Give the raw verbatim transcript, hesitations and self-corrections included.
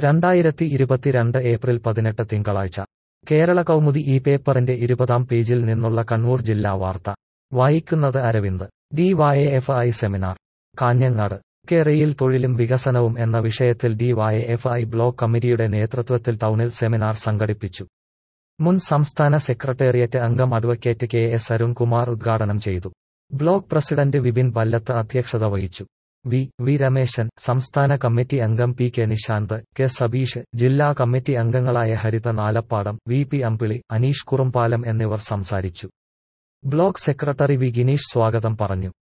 രണ്ടായിരത്തി ഇരുപത്തിരണ്ട് ഏപ്രിൽ പതിനെട്ട് തിങ്കളാഴ്ച കേരള കൗമുദി ഈ പേപ്പറിന്റെ ഇരുപതാം പേജിൽ നിന്നുള്ള കണ്ണൂർ ജില്ലാ വാർത്ത വായിക്കുന്നത് Aravind. D Y F I seminar Kanhangad. കേരയിൽ തൊഴിലും വികസനവും എന്ന വിഷയത്തിൽ D Y F I block കമ്മിറ്റിയുടെ നേതൃത്വത്തിൽ ടൗണിൽ സെമിനാർ സംഘടിപ്പിച്ചു. മുൻ സംസ്ഥാന സെക്രട്ടേറിയറ്റ് അംഗം അഡ്വക്കേറ്റ് കെ എസ് അരുൺകുമാർ ഉദ്ഘാടനം ചെയ്തു. ബ്ലോക്ക് പ്രസിഡന്റ് വിപിൻ പല്ലത്ത് അധ്യക്ഷത വഹിച്ചു. വി വി രമേശൻ, സംസ്ഥാന കമ്മിറ്റി അംഗം P K Nishanth, K Sabeesh, ജില്ലാ കമ്മിറ്റി അംഗങ്ങളായ ഹരിത നാലപ്പാടം, വി പി അമ്പിളി, അനീഷ് കുറുമ്പാലം എന്നിവർ സംസാരിച്ചു. ബ്ലോക്ക് സെക്രട്ടറി വി ഗിനീഷ് സ്വാഗതം പറഞ്ഞു.